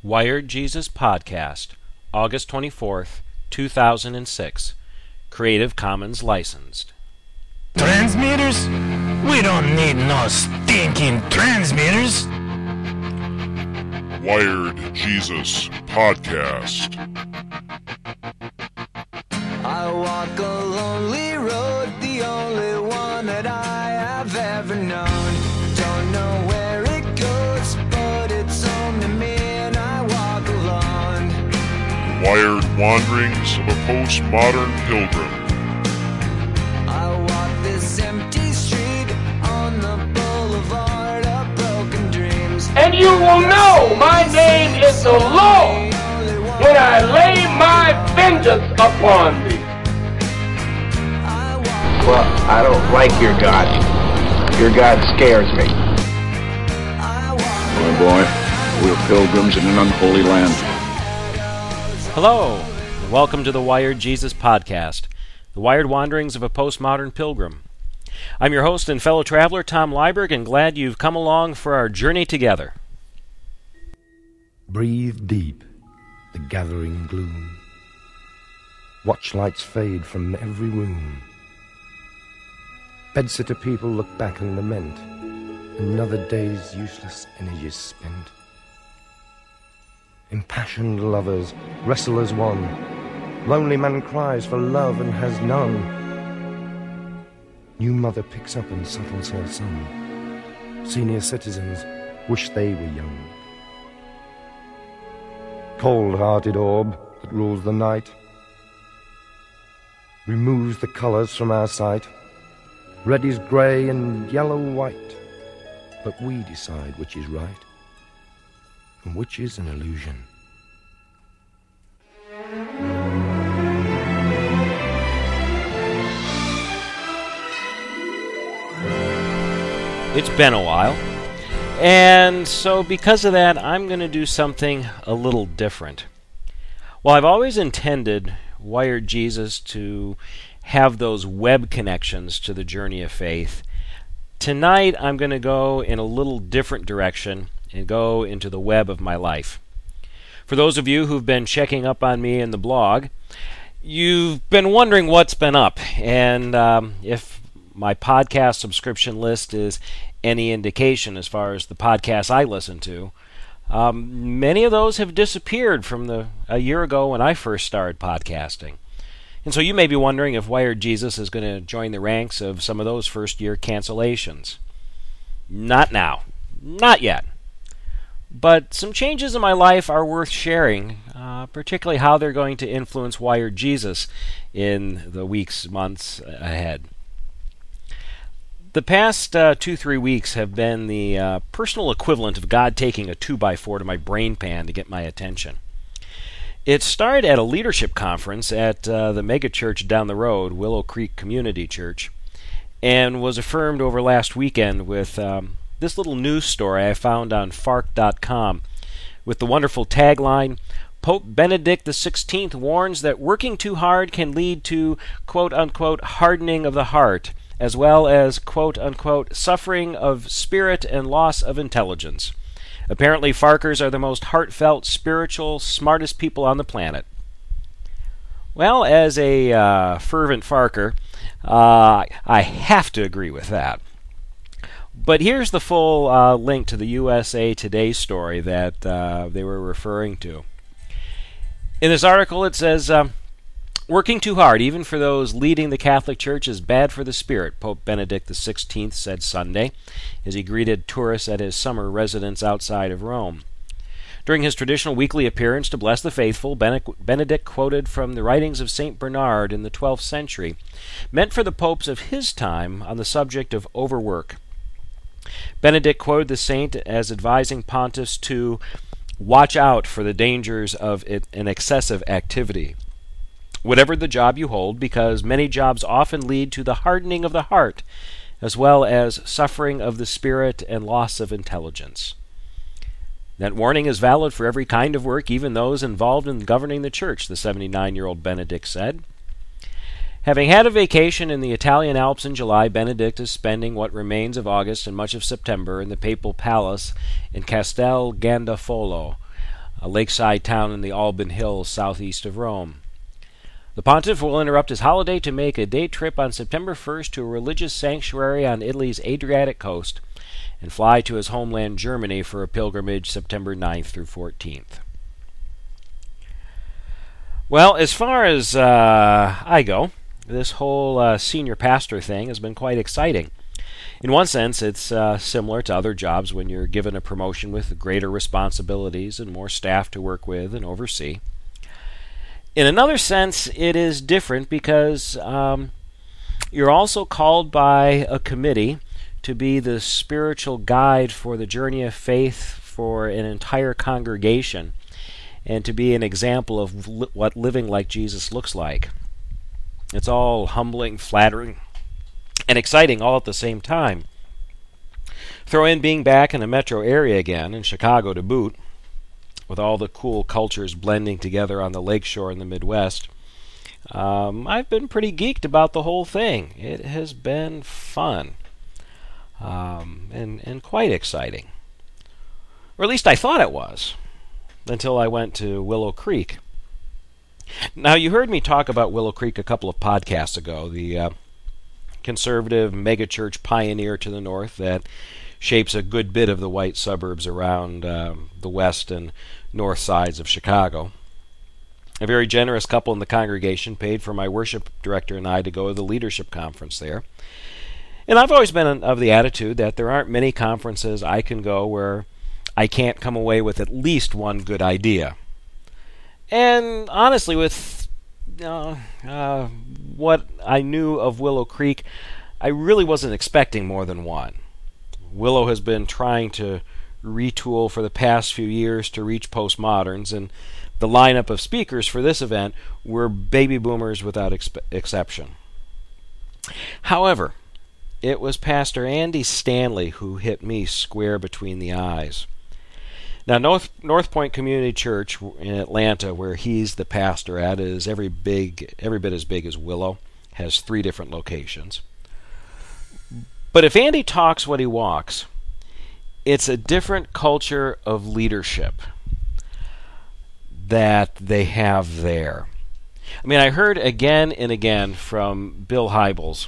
Wired Jesus Podcast, August 24th, 2006. Creative Commons licensed. Transmitters? We don't need no stinking transmitters. Wired Jesus Podcast. I walk a lonely road, the only one that I have ever known. Don't know where it goes, but it's home to me and I walk alone. The Wired Wanderings of a Postmodern Pilgrim. I walk this empty street on the boulevard of broken dreams. And you will know my name is the Lord when I lay my vengeance upon thee. Well, I don't like your God. Your God scares me. My boy, we're pilgrims in an unholy land. Hello, and welcome to the Wired Jesus Podcast, the Wired Wanderings of a Postmodern Pilgrim. I'm your host and fellow traveler, Tom Liebberg, and glad you've come along for our journey together. Breathe deep the gathering gloom. Watch lights fade from every room. Bedsitter people look back and lament. Another day's useless energies spent. Impassioned lovers wrestle as one. Lonely man cries for love and has none. New mother picks up and settles her son. Senior citizens wish they were young. Cold-hearted orb that rules the night removes the colors from our sight. Red is grey and yellow white, but we decide which is right and which is an illusion. It's been a while, and so because of that, I'm going to do something a little different. Well, I've always intended Wired Jesus to have those web connections to the journey of faith. Tonight, I'm going to go in a little different direction and go into the web of my life. For those of you who've been checking up on me in the blog, you've been wondering what's been up, and if my podcast subscription list is any indication as far as the podcasts I listen to, many of those have disappeared from a year ago when I first started podcasting. And so you may be wondering if Wired Jesus is going to join the ranks of some of those first-year cancellations. Not now. Not yet. But some changes in my life are worth sharing, particularly how they're going to influence Wired Jesus in the weeks, months ahead. The past 2-3 weeks have been the personal equivalent of God taking a 2x4 to my brain pan to get my attention. It started at a leadership conference at the megachurch down the road, Willow Creek Community Church, and was affirmed over last weekend with this little news story I found on Fark.com with the wonderful tagline, Pope Benedict XVI warns that working too hard can lead to quote-unquote hardening of the heart, as well as quote-unquote suffering of spirit and loss of intelligence. Apparently, Farkers are the most heartfelt, spiritual, smartest people on the planet. Well, as a fervent Farker, I have to agree with that. But here's the full link to the USA Today story that they were referring to. In this article, it says, working too hard, even for those leading the Catholic Church, is bad for the spirit, Pope Benedict XVI said Sunday as he greeted tourists at his summer residence outside of Rome. During his traditional weekly appearance to bless the faithful, Benedict quoted from the writings of St. Bernard in the 12th century, meant for the popes of his time on the subject of overwork. Benedict quoted the saint as advising pontiffs to watch out for the dangers of an excessive activity. Whatever the job you hold, because many jobs often lead to the hardening of the heart, as well as suffering of the spirit and loss of intelligence. That warning is valid for every kind of work, even those involved in governing the church, the 79-year-old Benedict said. Having had a vacation in the Italian Alps in July, Benedict is spending what remains of August and much of September in the papal palace in Castel Gandolfo, a lakeside town in the Alban Hills southeast of Rome. The pontiff will interrupt his holiday to make a day trip on September 1st to a religious sanctuary on Italy's Adriatic coast and fly to his homeland Germany for a pilgrimage September 9th through 14th. Well, as far as I go, this whole senior pastor thing has been quite exciting. In one sense, it's similar to other jobs when you're given a promotion with greater responsibilities and more staff to work with and oversee. In another sense, it is different because you're also called by a committee to be the spiritual guide for the journey of faith for an entire congregation and to be an example of what living like Jesus looks like. It's all humbling, flattering, and exciting all at the same time. Throw in being back in the metro area again, in Chicago to boot, with all the cool cultures blending together on the lakeshore in the Midwest. I've been pretty geeked about the whole thing. It has been fun and quite exciting. Or at least I thought it was, until I went to Willow Creek. Now, you heard me talk about Willow Creek a couple of podcasts ago, the conservative megachurch pioneer to the north that shapes a good bit of the white suburbs around the west and north sides of Chicago. A very generous couple in the congregation paid for my worship director and I to go to the leadership conference there. And I've always been of the attitude that there aren't many conferences I can go where I can't come away with at least one good idea. And honestly, with what I knew of Willow Creek, I really wasn't expecting more than one. Willow has been trying to retool for the past few years to reach postmoderns, and the lineup of speakers for this event were baby boomers without exception. However, it was Pastor Andy Stanley who hit me square between the eyes. Now, North Point Community Church in Atlanta, where he's the pastor at, is every bit as big as Willow, has 3 different locations. But if Andy talks what he walks, it's a different culture of leadership that they have there. I mean, I heard again and again from Bill Hybels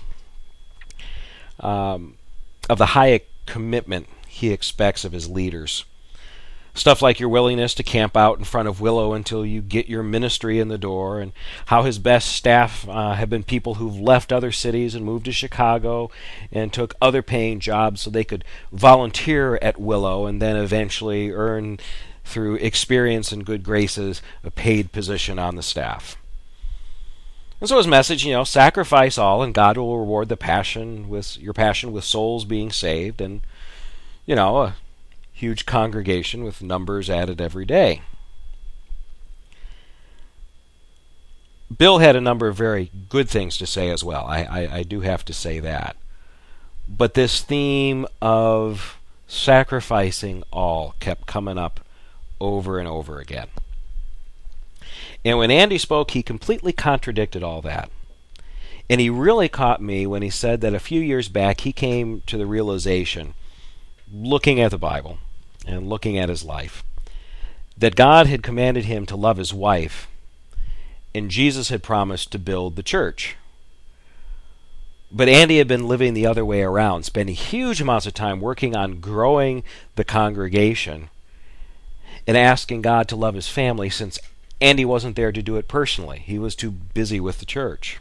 of the high commitment he expects of his leaders. Stuff like your willingness to camp out in front of Willow until you get your ministry in the door, and how his best staff have been people who've left other cities and moved to Chicago and took other paying jobs so they could volunteer at Willow and then eventually earn, through experience and good graces, a paid position on the staff. And so his message, sacrifice all and God will reward your passion with souls being saved, and, a huge congregation with numbers added every day. Bill had a number of very good things to say as well. I do have to say that. But this theme of sacrificing all kept coming up over and over again. And when Andy spoke, he completely contradicted all that. And he really caught me when he said that a few years back he came to the realization, looking at the Bible and looking at his life, that God had commanded him to love his wife, and Jesus had promised to build the church. But Andy had been living the other way around, spending huge amounts of time working on growing the congregation and asking God to love his family, since Andy wasn't there to do it personally. He was too busy with the church.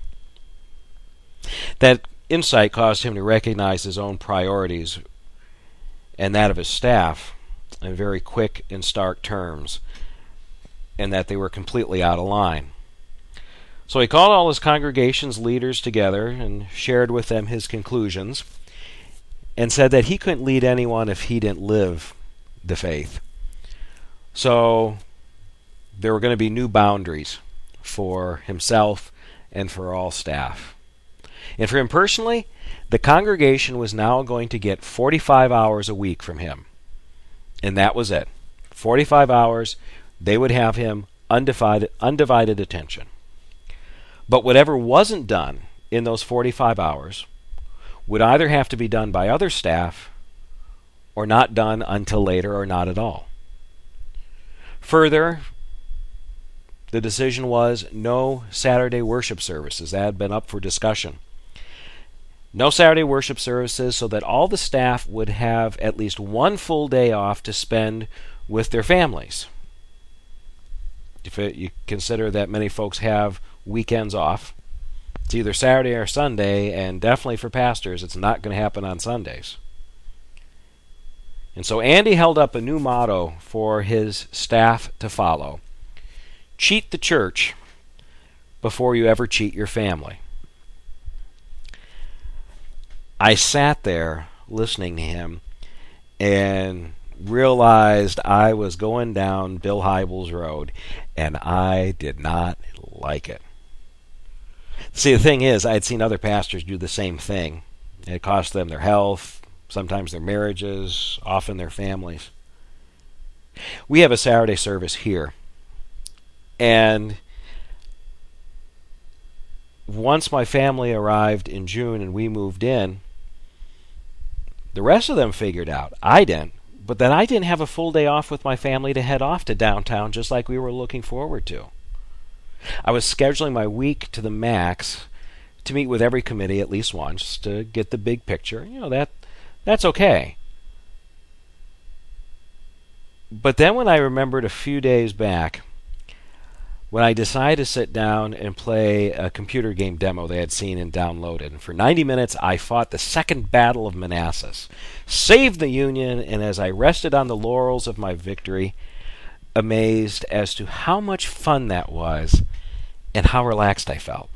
That insight caused him to recognize his own priorities and that of his staff in very quick and stark terms, and that they were completely out of line. So he called all his congregation's leaders together and shared with them his conclusions, and said that he couldn't lead anyone if he didn't live the faith. So there were going to be new boundaries for himself and for all staff. And for him personally, the congregation was now going to get 45 hours a week from him. And that was it. 45 hours, they would have him undivided attention. But whatever wasn't done in those 45 hours would either have to be done by other staff or not done until later or not at all. Further, the decision was no Saturday worship services. That had been up for discussion. No Saturday worship services so that all the staff would have at least one full day off to spend with their families. If you consider that many folks have weekends off, it's either Saturday or Sunday, and definitely for pastors, it's not going to happen on Sundays. And so Andy held up a new motto for his staff to follow. Cheat the church before you ever cheat your family. I sat there listening to him and realized I was going down Bill Hybels Road, and I did not like it. See, the thing is, I had seen other pastors do the same thing. It cost them their health, sometimes their marriages, often their families. We have a Saturday service here, and once my family arrived in June and we moved in, the rest of them figured out. I didn't. But then I didn't have a full day off with my family to head off to downtown just like we were looking forward to. I was scheduling my week to the max to meet with every committee at least once to get the big picture. That's okay. But then when I remembered a few days back, when I decided to sit down and play a computer game demo they had seen and downloaded, and for 90 minutes I fought the Second Battle of Manassas, saved the Union, and as I rested on the laurels of my victory, amazed as to how much fun that was and how relaxed I felt.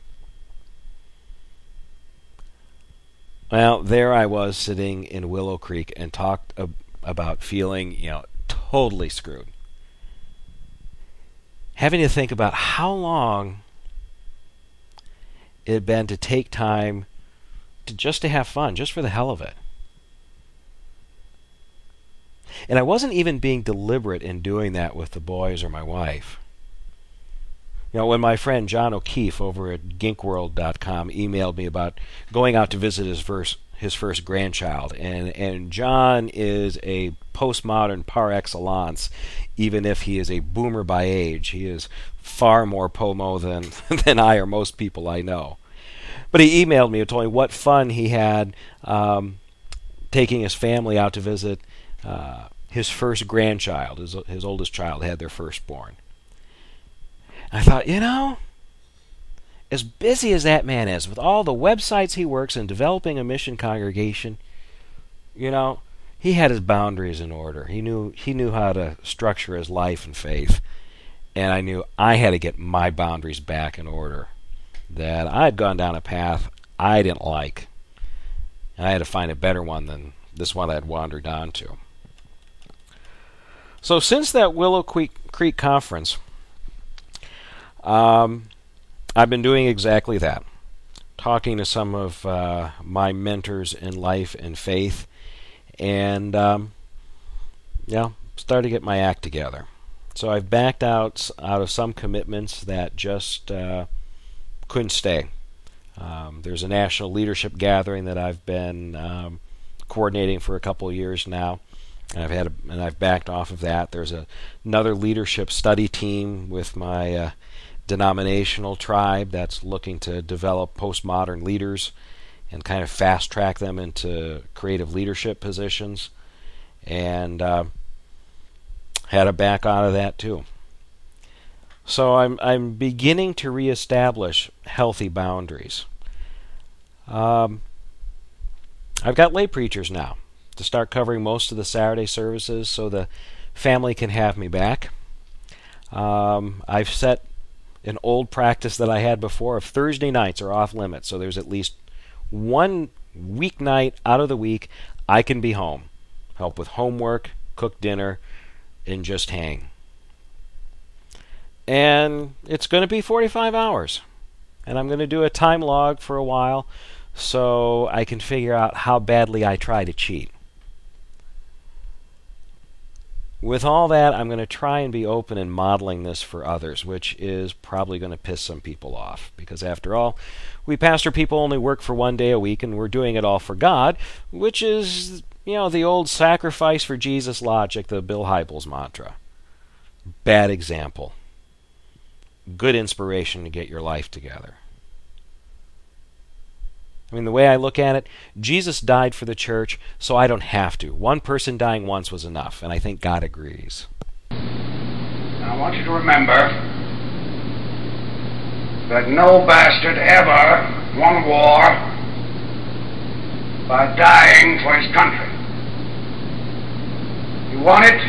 Well, there I was sitting in Willow Creek and talked about feeling, totally screwed. Having to think about how long it had been to take time to have fun, just for the hell of it. And I wasn't even being deliberate in doing that with the boys or my wife. When my friend John O'Keefe over at ginkworld.com emailed me about going out to visit his first grandchild, and John is a postmodern par excellence, even if he is a boomer by age. He is far more POMO than I or most people I know. But he emailed me and told me what fun he had taking his family out to visit his first grandchild. His oldest child had their firstborn. I thought, as busy as that man is with all the websites he works in developing a mission congregation, he had his boundaries in order. He knew how to structure his life and faith. And I knew I had to get my boundaries back in order. That I had gone down a path I didn't like. And I had to find a better one than this one I had wandered onto. So since that Willow Creek conference, I've been doing exactly that. Talking to some of my mentors in life and faith. And, started to get my act together. So I've backed out of some commitments that just couldn't stay. There's a national leadership gathering that I've been coordinating for a couple of years now, and I've backed off of that. There's another leadership study team with my denominational tribe that's looking to develop postmodern leaders and kind of fast track them into creative leadership positions, and had to back out of that too. So I'm beginning to reestablish healthy boundaries. I've got lay preachers now to start covering most of the Saturday services so the family can have me back. I've set an old practice that I had before of Thursday nights are off limits, so there's at least one weeknight out of the week I can be home, help with homework, cook dinner, and just hang. And it's going to be 45 hours. And I'm going to do a time log for a while so I can figure out how badly I try to cheat. With all that, I'm going to try and be open in modeling this for others, which is probably going to piss some people off. Because after all, we pastor people only work for one day a week, and we're doing it all for God, which is, the old sacrifice for Jesus logic, the Bill Hybels mantra. bad example. Good inspiration to get your life together. I mean, the way I look at it, Jesus died for the church, so I don't have to. One person dying once was enough, and I think God agrees. I want you to remember that no bastard ever won a war by dying for his country. He won it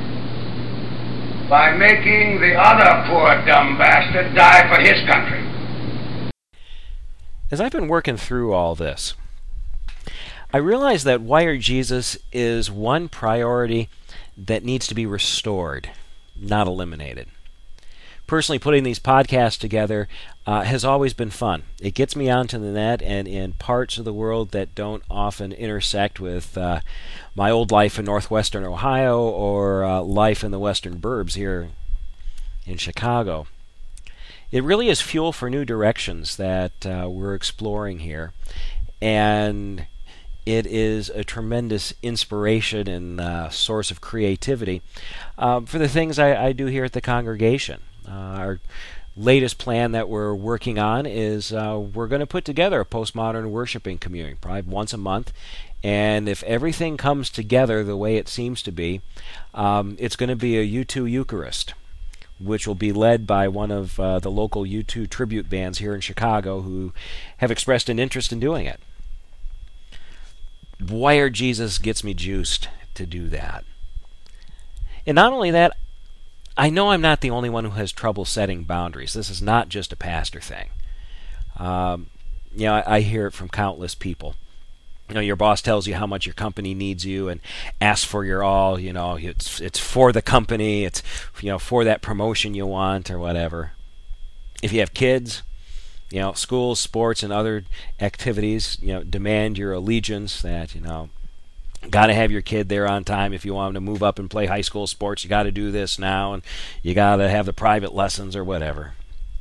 by making the other poor dumb bastard die for his country. As I've been working through all this, I realize that Wired Jesus is one priority that needs to be restored, not eliminated. Personally, putting these podcasts together has always been fun. It gets me onto the net and in parts of the world that don't often intersect with my old life in northwestern Ohio or life in the western burbs here in Chicago. It really is fuel for new directions that we're exploring here, and it is a tremendous inspiration and source of creativity for the things I do here at the congregation. Our latest plan that we're working on is we're going to put together a postmodern worshiping community, probably once a month, and if everything comes together the way it seems to be, it's going to be a U2 Eucharist, which will be led by one of the local U2 tribute bands here in Chicago who have expressed an interest in doing it. Wired Jesus gets me juiced to do that. And not only that, I know I'm not the only one who has trouble setting boundaries. This is not just a pastor thing. I hear it from countless people. Your boss tells you how much your company needs you and asks for your all. It's for the company. It's for that promotion you want or whatever. If you have kids, schools, sports, and other activities, demand your allegiance. That got to have your kid there on time. If you want them to move up and play high school sports, you got to do this now, and you got to have the private lessons or whatever.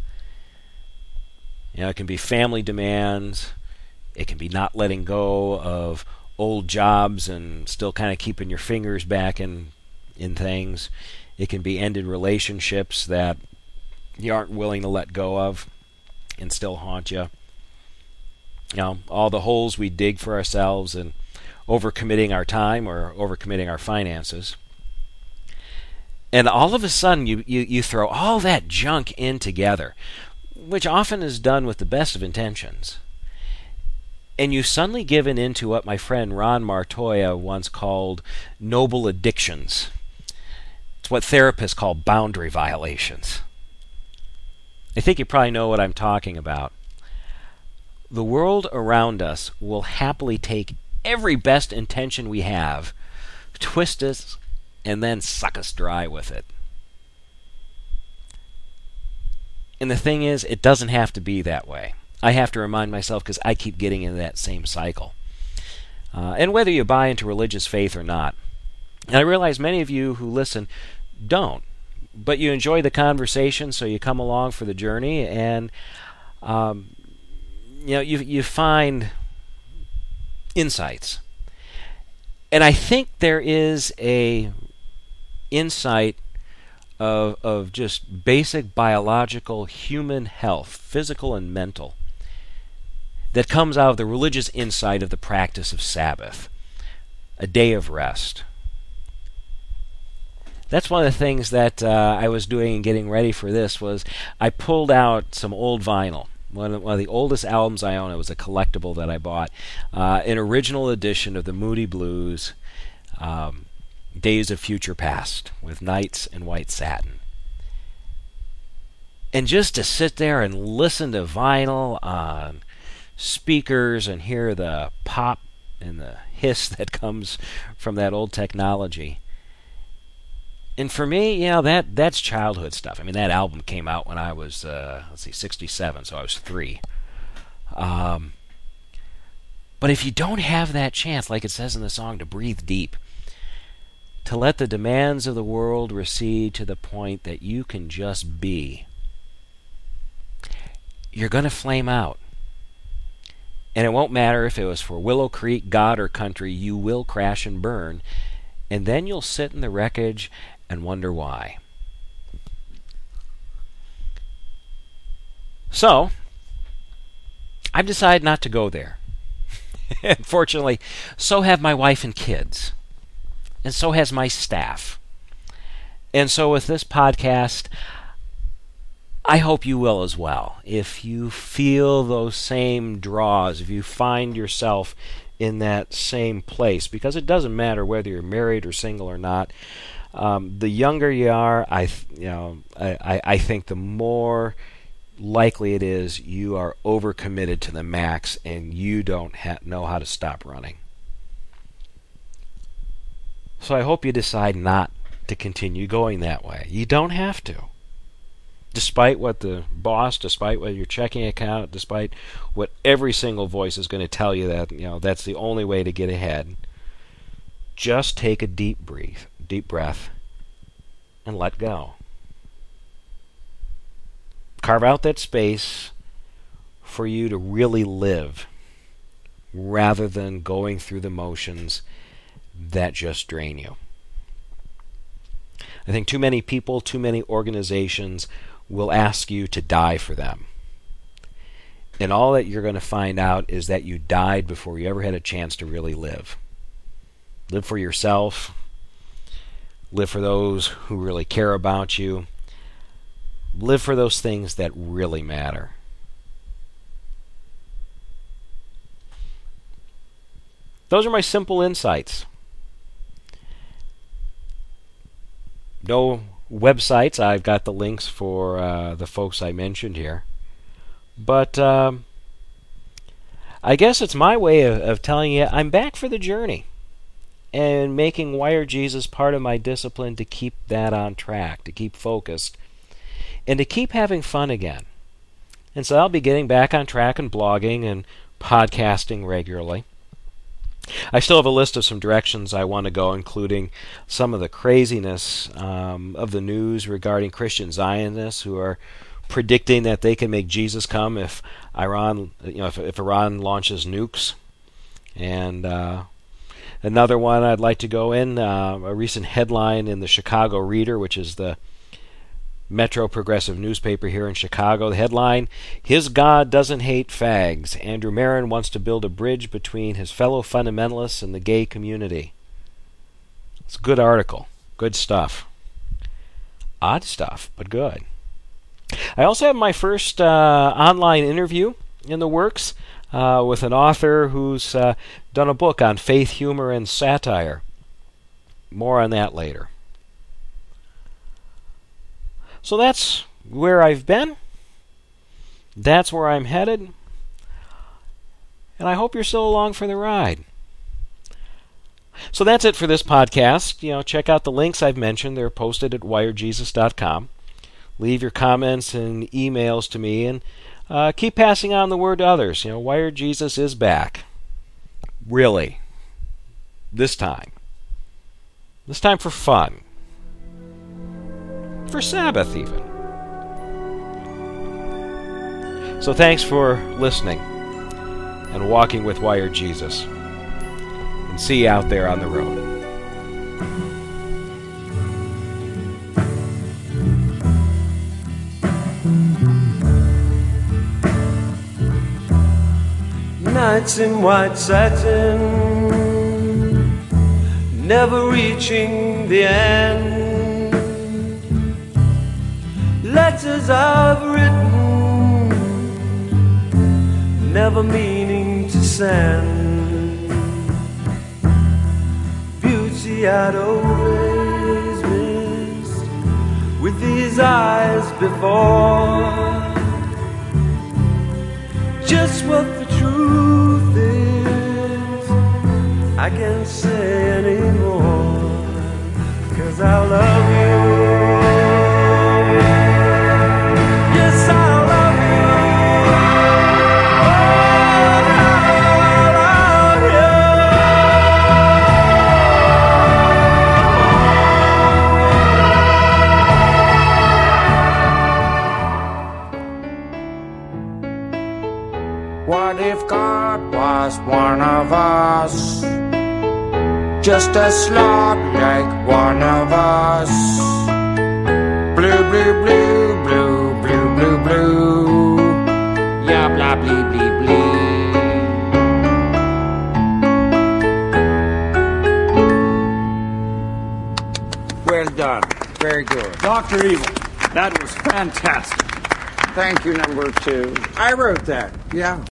It can be family demands. It can be not letting go of old jobs and still kind of keeping your fingers back in things. It can be ended relationships that you aren't willing to let go of and still haunt you. All the holes we dig for ourselves and overcommitting our time or overcommitting our finances. And all of a sudden you throw all that junk in together, which often is done with the best of intentions. And you've suddenly given in to what my friend Ron Martoya once called noble addictions. It's what therapists call boundary violations. I think you probably know what I'm talking about. The world around us will happily take every best intention we have, twist us, and then suck us dry with it. And the thing is, it doesn't have to be that way. I have to remind myself because I keep getting into that same cycle. And whether you buy into religious faith or not, and I realize many of you who listen don't, but you enjoy the conversation, so you come along for the journey, and you find insights. And I think there is a insight of just basic biological human health, physical and mental, that comes out of the religious insight of the practice of Sabbath, a day of rest. That's one of the things that I was doing and getting ready for this was I pulled out some old vinyl. One of the oldest albums I own, it was a collectible that I bought, an original edition of the Moody Blues, Days of Future Past, with Knights in White Satin. And just to sit there and listen to vinyl on speakers and hear the pop and the hiss that comes from that old technology. And for me, that's childhood stuff. I mean, that album came out when I was, 67, so I was 3. But if you don't have that chance, like it says in the song, to breathe deep, to let the demands of the world recede to the point that you can just be, you're going to flame out. And it won't matter if it was for Willow Creek, God, or country, you will crash and burn. And then you'll sit in the wreckage and wonder why. So, I've decided not to go there. Unfortunately, so have my wife and kids. And so has my staff. And so with this podcast, I hope you will as well. If you feel those same draws, if you find yourself in that same place, because it doesn't matter whether you're married or single or not. The younger you are, I think the more likely it is you are overcommitted to the max and you don't know how to stop running. So I hope you decide not to continue going that way. You don't have to. Despite what the boss, despite what your checking account, despite what every single voice is going to tell you that that's the only way to get ahead, just take a deep breath, and let go. Carve out that space for you to really live, rather than going through the motions that just drain you. I think too many people, too many organizations will ask you to die for them. And all that you're going to find out is that you died before you ever had a chance to really live. Live for yourself. Live for those who really care about you. Live for those things that really matter. Those are my simple insights. No websites. I've got the links for the folks I mentioned here. But I guess it's my way of telling you I'm back for the journey and making Wire Jesus part of my discipline to keep that on track, to keep focused, and to keep having fun again. And so I'll be getting back on track and blogging and podcasting regularly. I still have a list of some directions I want to go, including some of the craziness of the news regarding Christian Zionists who are predicting that they can make Jesus come if Iran, if Iran launches nukes. And another one I'd like to go in, a recent headline in the Chicago Reader, which is the Metro Progressive newspaper here in Chicago. The headline, "His God Doesn't Hate Fags. Andrew Marin wants to build a bridge between his fellow fundamentalists and the gay community." It's a good article. Good stuff. Odd stuff, but good. I also have my first online interview in the works with an author who's done a book on faith, humor, and satire. More on that later. So that's where I've been. That's where I'm headed. And I hope you're still along for the ride. So that's it for this podcast. Check out the links I've mentioned. They're posted at wiredjesus.com. Leave your comments and emails to me, and keep passing on the word to others. Wired Jesus is back. Really. This time. This time for fun. For Sabbath, even. So thanks for listening and walking with Wired Jesus. And see you out there on the road. Nights in white satin, never reaching the end. Letters I've written, never meaning to send. Beauty I'd always missed with these eyes before. Just what the truth is, I can't say anymore, 'cause I love you. What if God was one of us? Just a slob like one of us. Blue, blue, blue, blue, blue, blue, blue. blah blah blee blee blee. Well done. Very good. Dr. Evil, that was fantastic. Thank you, number 2. I wrote that. Yeah.